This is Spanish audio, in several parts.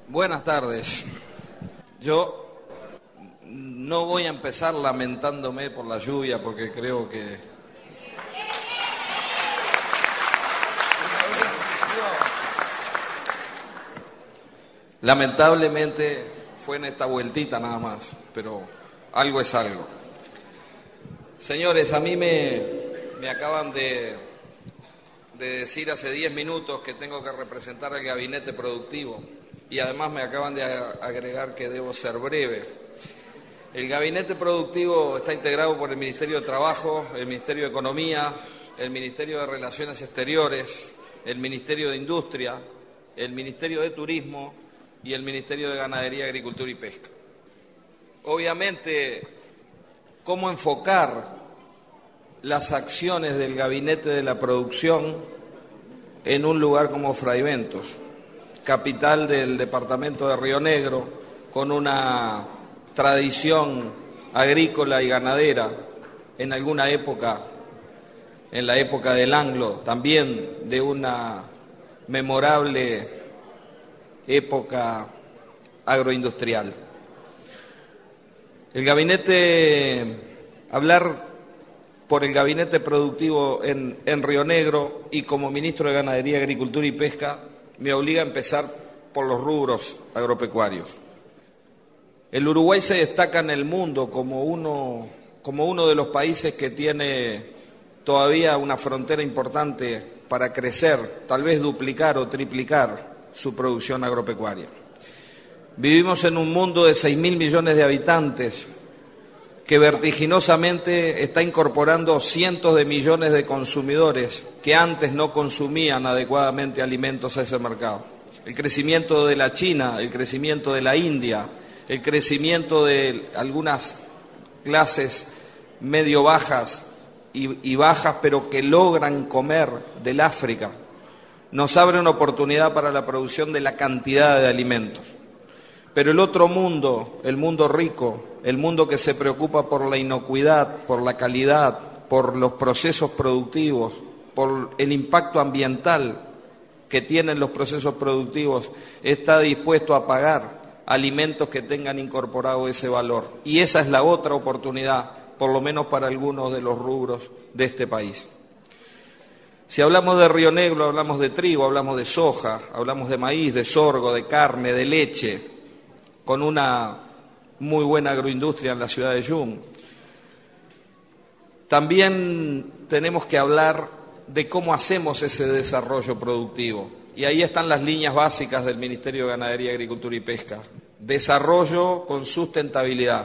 Buenas tardes. Yo no voy a empezar lamentándome por la lluvia porque creo que lamentablemente fue en esta vueltita nada más, pero algo es algo. Señores, a mí me acaban de decir hace 10 minutos que tengo que representar al gabinete productivo y además me acaban de agregar que debo ser breve. El gabinete productivo está integrado por el Ministerio de Trabajo, el Ministerio de Economía, el Ministerio de Relaciones Exteriores, el Ministerio de Industria, el Ministerio de Turismo y el Ministerio de Ganadería, Agricultura y Pesca. Obviamente, ¿cómo enfocar las acciones del gabinete de la producción en un lugar como Fraiventos, capital del departamento de Río Negro, con una tradición agrícola y ganadera en alguna época, en la época del Anglo, también de una memorable época agroindustrial? Hablar por el gabinete productivo en Río Negro y como ministro de Ganadería, Agricultura y Pesca me obliga a empezar por los rubros agropecuarios. El Uruguay se destaca en el mundo como uno de los países que tiene todavía una frontera importante para crecer, tal vez duplicar o triplicar su producción agropecuaria. Vivimos en un mundo de 6.000 millones de habitantes que vertiginosamente está incorporando cientos de millones de consumidores que antes no consumían adecuadamente alimentos a ese mercado. El crecimiento de la China, el crecimiento de la India, el crecimiento de algunas clases medio bajas y bajas, pero que logran comer del África, nos abre una oportunidad para la producción de la cantidad de alimentos. Pero el otro mundo, el mundo rico, el mundo que se preocupa por la inocuidad, por la calidad, por los procesos productivos, por el impacto ambiental que tienen los procesos productivos, está dispuesto a pagar alimentos que tengan incorporado ese valor. Y esa es la otra oportunidad, por lo menos para algunos de los rubros de este país. Si hablamos de Río Negro, hablamos de trigo, hablamos de soja, hablamos de maíz, de sorgo, de carne, de leche, con una muy buena agroindustria en la ciudad de Yum. También tenemos que hablar de cómo hacemos ese desarrollo productivo. Y ahí están las líneas básicas del Ministerio de Ganadería, Agricultura y Pesca. Desarrollo con sustentabilidad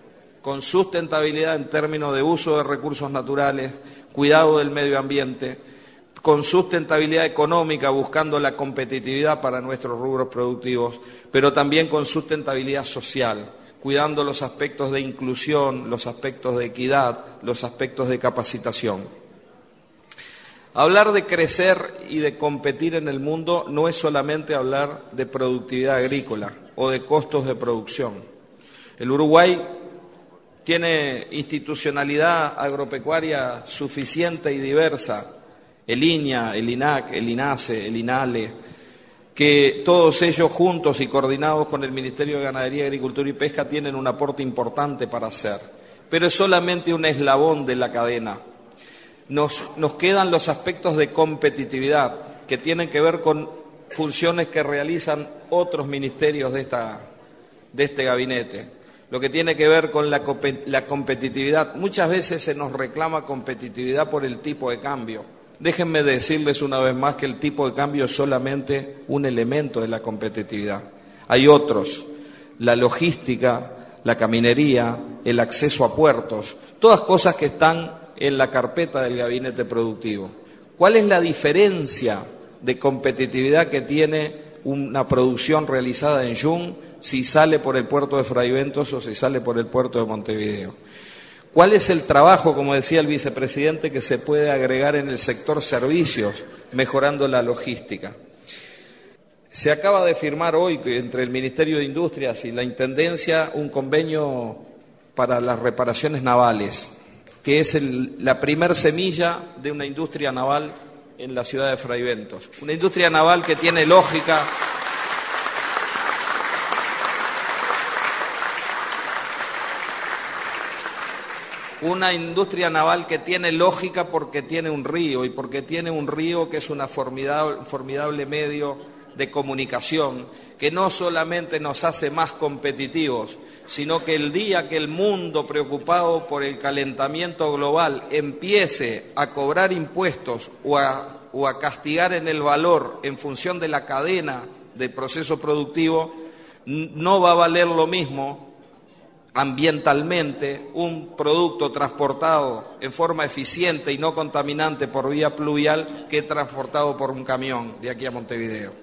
en términos de uso de recursos naturales, cuidado del medio ambiente, con sustentabilidad económica, buscando la competitividad para nuestros rubros productivos, pero también con sustentabilidad social, cuidando los aspectos de inclusión, los aspectos de equidad, los aspectos de capacitación. Hablar de crecer y de competir en el mundo no es solamente hablar de productividad agrícola o de costos de producción. El Uruguay tiene institucionalidad agropecuaria suficiente y diversa, el INAH, el INAC, el INACE, el INALE, que todos ellos juntos y coordinados con el Ministerio de Ganadería, Agricultura y Pesca tienen un aporte importante para hacer, pero es solamente un eslabón de la cadena. Nos quedan los aspectos de competitividad que tienen que ver con funciones que realizan otros ministerios de este gabinete. Lo que tiene que ver con la competitividad. Muchas veces se nos reclama competitividad por el tipo de cambio. Déjenme decirles una vez más que el tipo de cambio es solamente un elemento de la competitividad. Hay otros, la logística, la caminería, el acceso a puertos, todas cosas que están en la carpeta del gabinete productivo. ¿Cuál es la diferencia de competitividad que tiene una producción realizada en Yum si sale por el puerto de Fraiventos o si sale por el puerto de Montevideo? ¿Cuál es el trabajo, como decía el vicepresidente, que se puede agregar en el sector servicios, mejorando la logística? Se acaba de firmar hoy entre el Ministerio de Industrias y la Intendencia un convenio para las reparaciones navales, que es la primer semilla de una industria naval en la ciudad de Fraiventos. Una industria naval que tiene lógica una industria naval que tiene lógica porque tiene un río, y porque tiene un río que es un formidable medio de comunicación, que no solamente nos hace más competitivos, sino que el día que el mundo, preocupado por el calentamiento global, empiece a cobrar impuestos o a castigar en el valor en función de la cadena del proceso productivo, no va a valer lo mismo ambientalmente un producto transportado en forma eficiente y no contaminante por vía pluvial que transportado por un camión de aquí a Montevideo.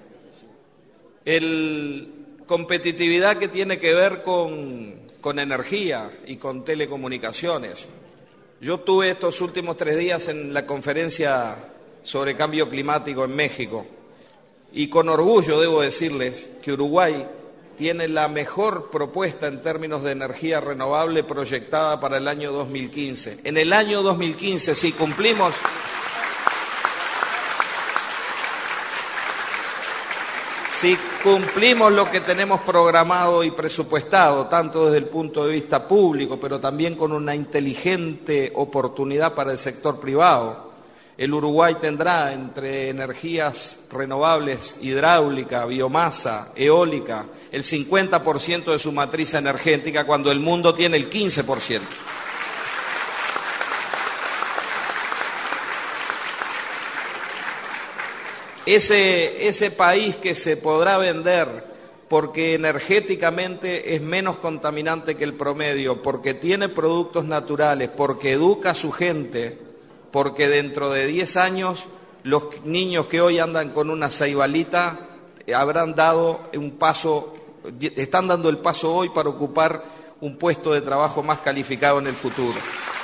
Competitividad que tiene que ver con energía y con telecomunicaciones. Yo tuve estos últimos 3 días en la conferencia sobre cambio climático en México y con orgullo debo decirles que Uruguay tiene la mejor propuesta en términos de energía renovable proyectada para el año 2015. En el año 2015, si cumplimos lo que tenemos programado y presupuestado, tanto desde el punto de vista público, pero también con una inteligente oportunidad para el sector privado, el Uruguay tendrá entre energías renovables, hidráulica, biomasa, eólica, el 50% de su matriz energética, cuando el mundo tiene el 15%. Ese país que se podrá vender porque energéticamente es menos contaminante que el promedio, porque tiene productos naturales, porque educa a su gente, porque dentro de 10 años los niños que hoy andan con una ceibalita habrán dado un paso, están dando el paso hoy para ocupar un puesto de trabajo más calificado en el futuro.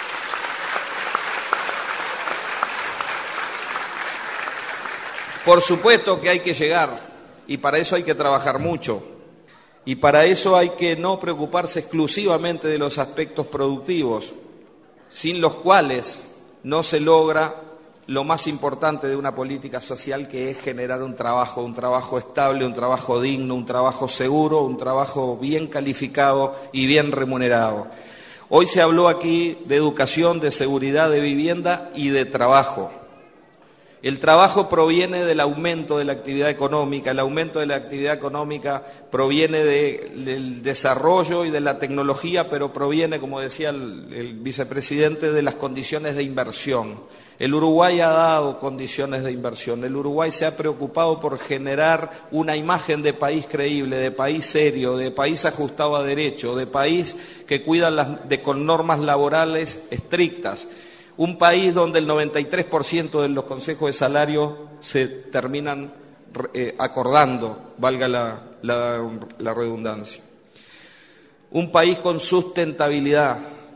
Por supuesto que hay que llegar, y para eso hay que trabajar mucho, y para eso hay que no preocuparse exclusivamente de los aspectos productivos, sin los cuales no se logra lo más importante de una política social, que es generar un trabajo estable, un trabajo digno, un trabajo seguro, un trabajo bien calificado y bien remunerado. Hoy se habló aquí de educación, de seguridad, de vivienda y de trabajo. El trabajo proviene del aumento de la actividad económica, el aumento de la actividad económica proviene del desarrollo y de la tecnología, pero proviene, como decía el vicepresidente, de las condiciones de inversión. El Uruguay ha dado condiciones de inversión, el Uruguay se ha preocupado por generar una imagen de país creíble, de país serio, de país ajustado a derecho, de país que cuida con normas laborales estrictas. Un país donde el 93% de los consejos de salario se terminan acordando, valga la redundancia. Un país con sustentabilidad,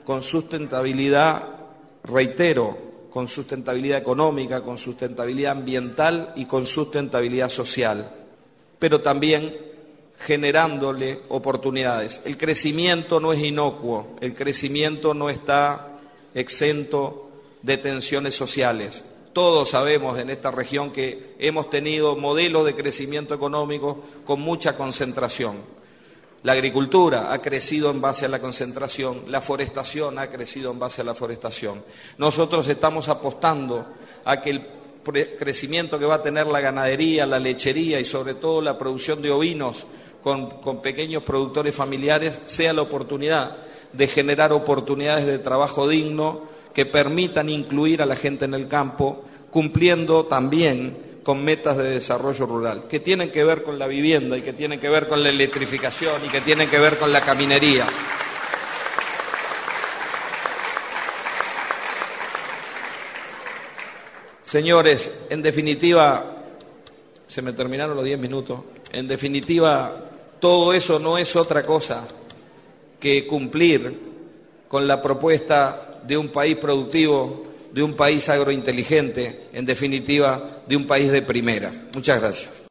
reitero, con sustentabilidad económica, con sustentabilidad ambiental y con sustentabilidad social, pero también generándole oportunidades. El crecimiento no es inocuo, el crecimiento no está exento de tensiones sociales. Todos sabemos en esta región que hemos tenido modelos de crecimiento económico con mucha concentración. La agricultura ha crecido en base a la concentración, la forestación ha crecido en base a la forestación. Nosotros estamos apostando a que el crecimiento que va a tener la ganadería, la lechería y sobre todo la producción de ovinos con pequeños productores familiares sea la oportunidad de generar oportunidades de trabajo digno que permitan incluir a la gente en el campo, cumpliendo también con metas de desarrollo rural, que tienen que ver con la vivienda y que tienen que ver con la electrificación y que tienen que ver con la caminería. Señores, en definitiva, se me terminaron los 10 minutos, en definitiva, todo eso no es otra cosa que cumplir con la propuesta de un país productivo, de un país agrointeligente, en definitiva, de un país de primera. Muchas gracias.